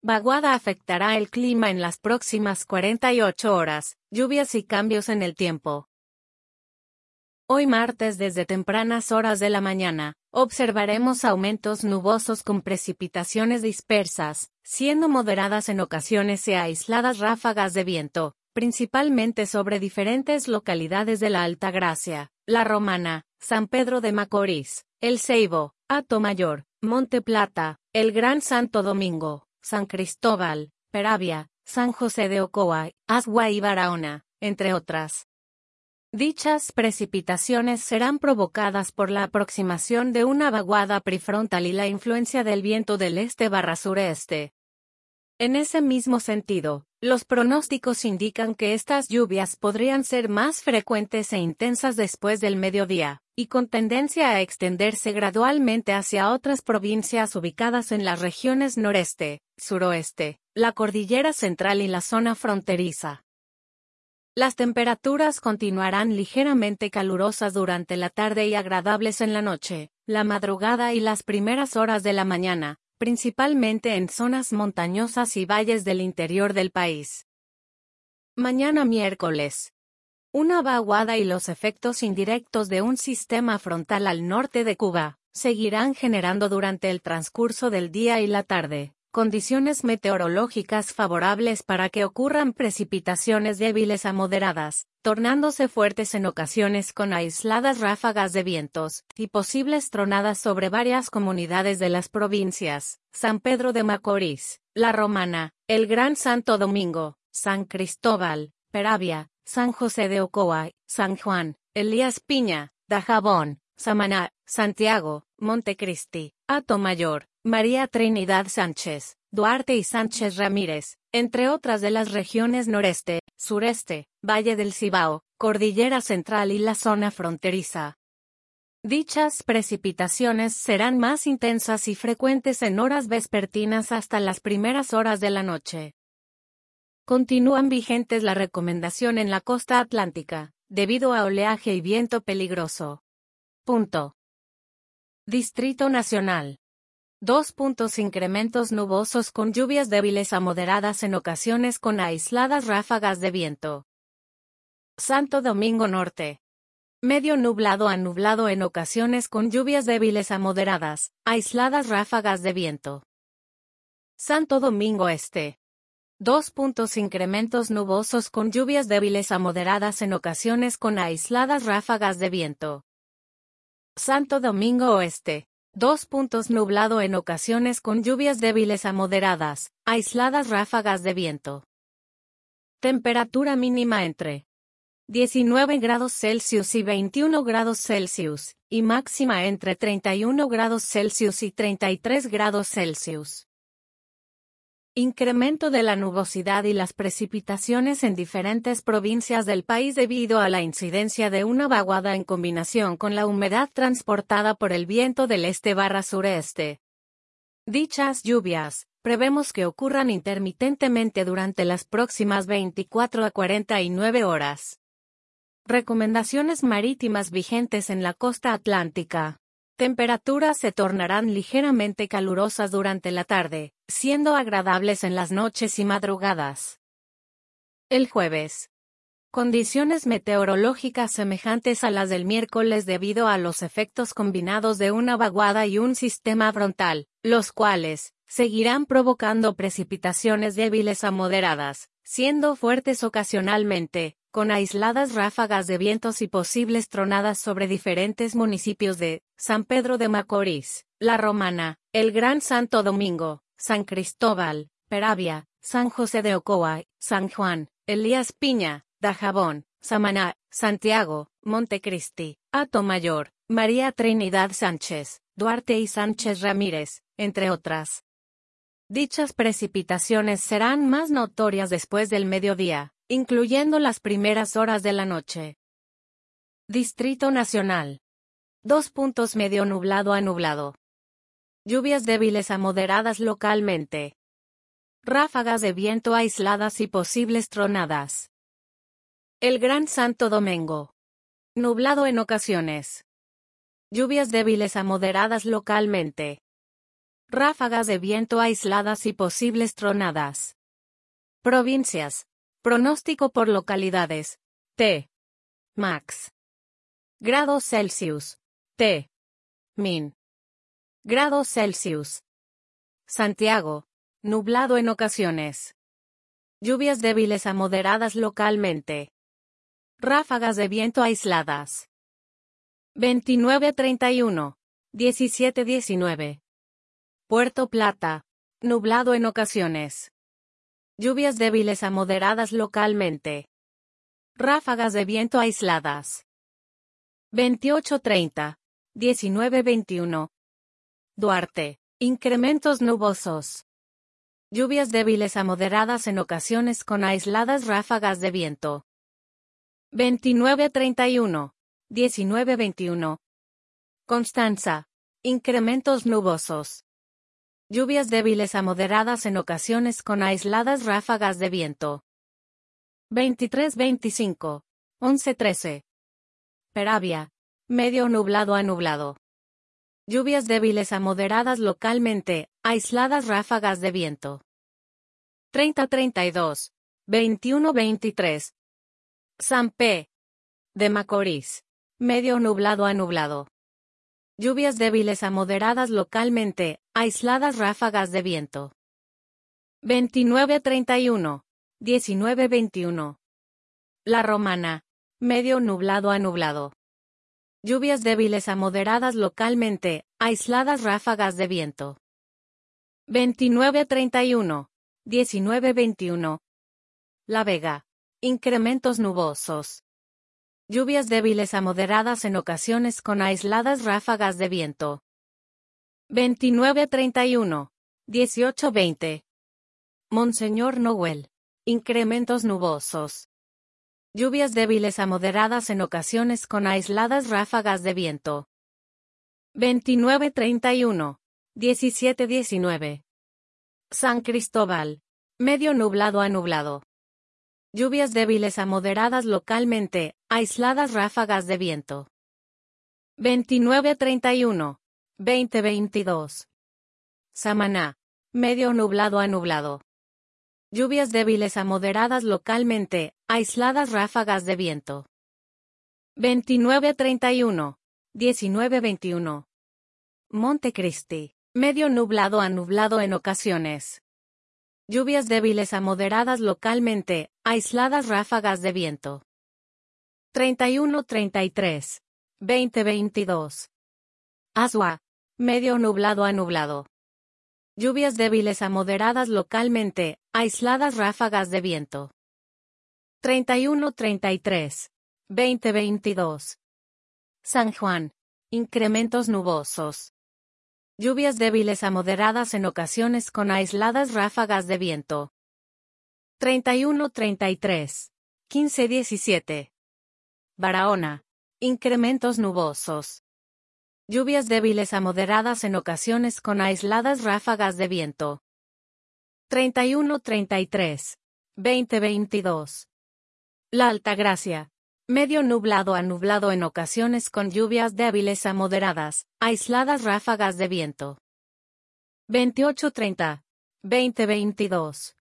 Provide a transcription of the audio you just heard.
Vaguada afectará el clima en las próximas 48 horas, lluvias y cambios en el tiempo. Hoy martes desde tempranas horas de la mañana, observaremos aumentos nubosos con precipitaciones dispersas, siendo moderadas en ocasiones y aisladas ráfagas de viento, principalmente sobre diferentes localidades de la Altagracia, La Romana, San Pedro de Macorís, El Ceibo, Atomayor, Monte Plata, el Gran Santo Domingo, San Cristóbal, Peravia, San José de Ocoa, Azua y Barahona, entre otras. Dichas precipitaciones serán provocadas por la aproximación de una vaguada prefrontal y la influencia del viento del este/sureste. En ese mismo sentido, los pronósticos indican que estas lluvias podrían ser más frecuentes e intensas después del mediodía, y con tendencia a extenderse gradualmente hacia otras provincias ubicadas en las regiones noreste, suroeste, la cordillera central y la zona fronteriza. Las temperaturas continuarán ligeramente calurosas durante la tarde y agradables en la noche, la madrugada y las primeras horas de la mañana, principalmente en zonas montañosas y valles del interior del país. Mañana miércoles. Una vaguada y los efectos indirectos de un sistema frontal al norte de Cuba seguirán generando durante el transcurso del día y la tarde condiciones meteorológicas favorables para que ocurran precipitaciones débiles a moderadas, tornándose fuertes en ocasiones con aisladas ráfagas de vientos, y posibles tronadas sobre varias comunidades de las provincias, San Pedro de Macorís, La Romana, el Gran Santo Domingo, San Cristóbal, Peravia, San José de Ocoa, San Juan, Elías Piña, Dajabón, Samaná, Santiago, Montecristi, Atomayor, María Trinidad Sánchez, Duarte y Sánchez Ramírez, entre otras de las regiones noreste, sureste, Valle del Cibao, Cordillera Central y la zona fronteriza. Dichas precipitaciones serán más intensas y frecuentes en horas vespertinas hasta las primeras horas de la noche. Continúan vigentes la recomendación en la costa atlántica, debido a oleaje y viento peligroso. Distrito Nacional. 2. Incrementos nubosos con lluvias débiles a moderadas en ocasiones con aisladas ráfagas de viento. Santo Domingo Norte. Medio nublado a nublado en ocasiones con lluvias débiles a moderadas, aisladas ráfagas de viento. Santo Domingo Este. 2. Incrementos nubosos con lluvias débiles a moderadas en ocasiones con aisladas ráfagas de viento. Santo Domingo Oeste. 2. Nublado en ocasiones con lluvias débiles a moderadas, aisladas ráfagas de viento. Temperatura mínima entre 19 grados Celsius y 21 grados Celsius, y máxima entre 31 grados Celsius y 33 grados Celsius. Incremento de la nubosidad y las precipitaciones en diferentes provincias del país debido a la incidencia de una vaguada en combinación con la humedad transportada por el viento del este/sureste. Dichas lluvias, prevemos que ocurran intermitentemente durante las próximas 24 a 49 horas. Recomendaciones marítimas vigentes en la costa atlántica. Temperaturas se tornarán ligeramente calurosas durante la tarde, siendo agradables en las noches y madrugadas. El jueves. Condiciones meteorológicas semejantes a las del miércoles debido a los efectos combinados de una vaguada y un sistema frontal, los cuales seguirán provocando precipitaciones débiles a moderadas, siendo fuertes ocasionalmente, con aisladas ráfagas de vientos y posibles tronadas sobre diferentes municipios de San Pedro de Macorís, La Romana, el Gran Santo Domingo, San Cristóbal, Peravia, San José de Ocoa, San Juan, Elías Piña, Dajabón, Samaná, Santiago, Montecristi, Atomayor, María Trinidad Sánchez, Duarte y Sánchez Ramírez, entre otras. Dichas precipitaciones serán más notorias después del mediodía, incluyendo las primeras horas de la noche. Distrito Nacional. 2. Medio nublado a nublado. Lluvias débiles a moderadas localmente. Ráfagas de viento aisladas y posibles tronadas. El Gran Santo Domingo. Nublado en ocasiones. Lluvias débiles a moderadas localmente. Ráfagas de viento aisladas y posibles tronadas. Provincias. Pronóstico por localidades. T. Max. Grados Celsius. T. Min. Grados Celsius. Santiago. Nublado en ocasiones. Lluvias débiles a moderadas localmente. Ráfagas de viento aisladas. 29-31. 17-19. Puerto Plata. Nublado en ocasiones. Lluvias débiles a moderadas localmente. Ráfagas de viento aisladas. 28-30. 19-21. Duarte. Incrementos nubosos. Lluvias débiles a moderadas en ocasiones con aisladas ráfagas de viento. 29-31. 19-21. Constanza. Incrementos nubosos. Lluvias débiles a moderadas en ocasiones con aisladas ráfagas de viento. 23-25. 11-13. Peravia. Medio nublado a nublado. Lluvias débiles a moderadas localmente, aisladas ráfagas de viento. 30-32. 21-23. San P. de Macorís. Medio nublado a nublado. Lluvias débiles a moderadas localmente, aisladas ráfagas de viento. 29-31. 19-21. La Romana. Medio nublado a nublado. Lluvias débiles a moderadas localmente, aisladas ráfagas de viento. 29-31. 19-21. La Vega. Incrementos nubosos. Lluvias débiles a moderadas en ocasiones con aisladas ráfagas de viento. 29-31. 18-20. Monseñor Noel. Incrementos nubosos. Lluvias débiles a moderadas en ocasiones con aisladas ráfagas de viento. 29-31. 17-19. San Cristóbal. Medio nublado a nublado. Lluvias débiles a moderadas localmente, aisladas ráfagas de viento. 29-31. 20-22. Samaná. Medio nublado a nublado. Lluvias débiles a moderadas localmente, aisladas ráfagas de viento. 29-31. 19-21. Montecristi. Medio nublado a nublado en ocasiones. Lluvias débiles a moderadas localmente, aisladas ráfagas de viento. 31-33. 20-22. Azua. Medio nublado a nublado. Lluvias débiles a moderadas localmente, aisladas ráfagas de viento. 31-33. 20-22. San Juan. Incrementos nubosos. Lluvias débiles a moderadas en ocasiones con aisladas ráfagas de viento. 31-33. 15-17. Barahona. Incrementos nubosos. Lluvias débiles a moderadas en ocasiones con aisladas ráfagas de viento. 31-33. 20-22. La Altagracia. Medio nublado a nublado en ocasiones con lluvias débiles a moderadas, aisladas ráfagas de viento. 28-30. 20-22.